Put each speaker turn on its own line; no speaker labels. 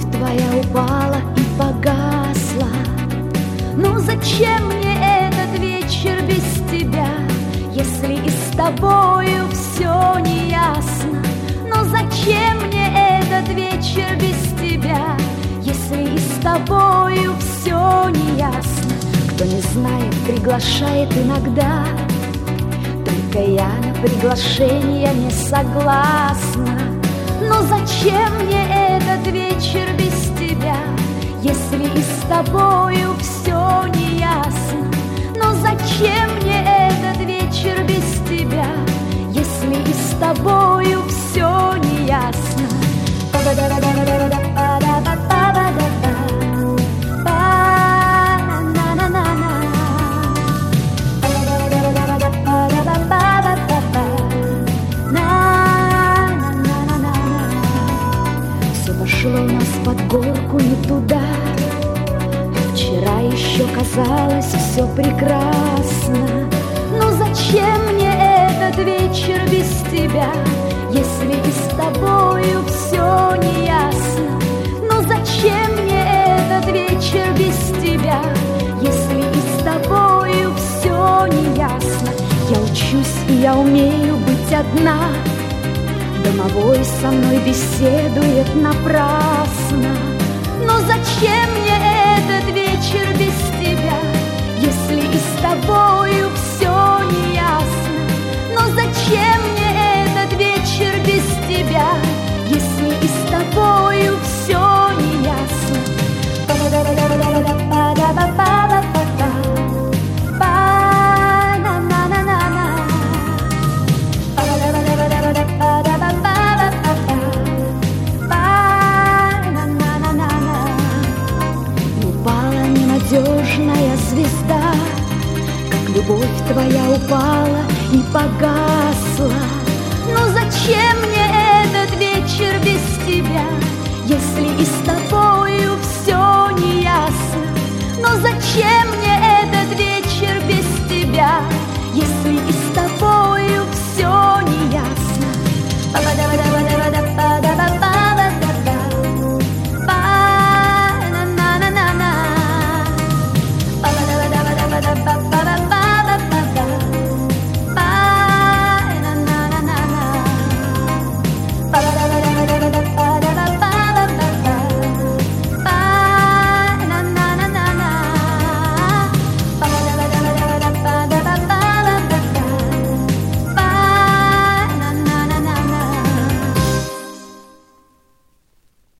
твоя упала и погасла. Ну зачем мне этот вечер без тебя, если и с тобою все неясно? Но зачем мне этот вечер без тебя, если и с тобою все неясно? Кто не знает, приглашает иногда, только я на приглашение не согласна. Но зачем мне этот вечер без тебя, если и с тобою все неясно? Но зачем мне этот вечер без тебя, если и с тобою все неясно? Все пошло у нас под горку не туда. Вчера еще казалось все прекрасно. Но зачем мне этот вечер без тебя, если и с тобою все неясно? Но зачем мне этот вечер без тебя, если и с тобою все неясно? Я учусь и я умею быть одна, домовой со мной беседует напрасно. Но зачем мне этот вечер без тебя, если и с тобою все неясно? Но зачем мне этот вечер без тебя, если и с тобою все неясно? Ненадежная звезда, как любовь твоя упала и погасла. Но зачем мне этот вечер без тебя, если и с тобою все неясно? Но зачем